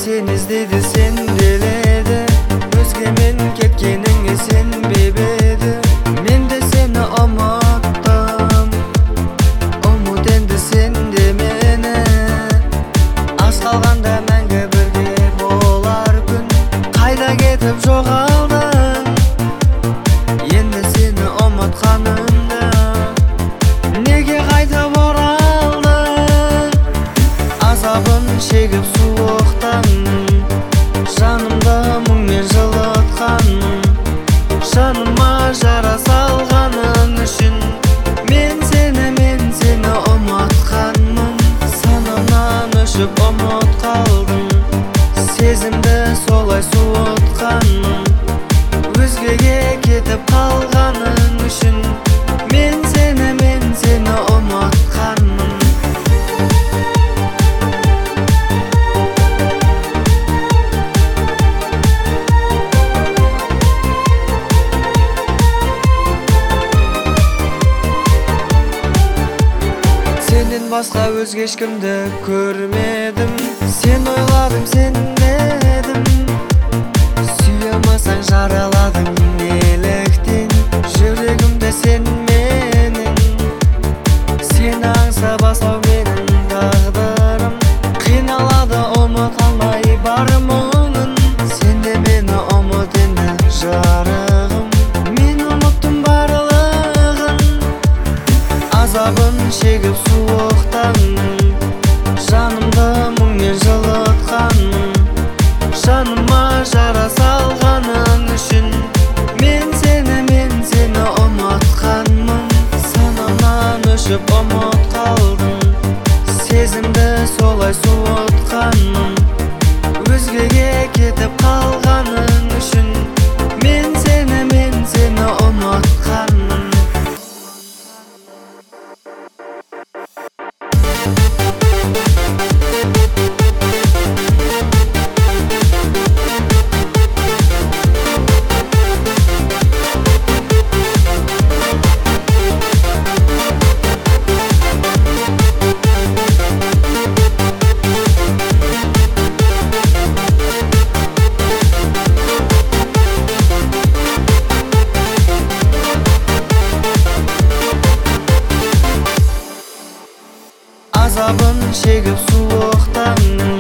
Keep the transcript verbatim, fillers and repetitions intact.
Sen izledi, sen deledi, özgemen ketkeningge senbebedi. Men de seni unuttum, umut endi sende meni. Az kalganda мәңгі birge bolar kun, kayda ketip жоғалдың. Endi seni unutkanımda nege kaytып oraldың? Azabın çekip soğuktan, жанымда мұңмен жылытқан, жаныма жара салғаның үшін. Мен сені, мен сені ұмытқанмын, санамнан өшіп ұмыт қалдым. Сезімді солай суытқанмын, өзгеге кетіп қалғаның үшін. Мен сені, мен сені ұмытқанмын. Senden başka özge ешкімді көрмедім. Sen ойладым, sen dedim, сүйемасаң жараладың неліктен? Жүрегімді sen менің, сені аңсап асау менің тағдырым. Қиналады ұмыт алмай бар мұңын, сен де мені ұмыт енді жарығым. Мен ұмыттым барлығын, азабын шегіп суықтан, жанымды мұңмен жылытқан, жаныма жара салғаның үшін. Мен сені, мен сені ұмытқанмын, санамнан өшіп ұмыт қалдым. Сезімді солай суытқанмын, өзгеге кетіп қалғаның үшін. Мен сені, мен сені ұмытқанмын. Azabın çekip soğuktan,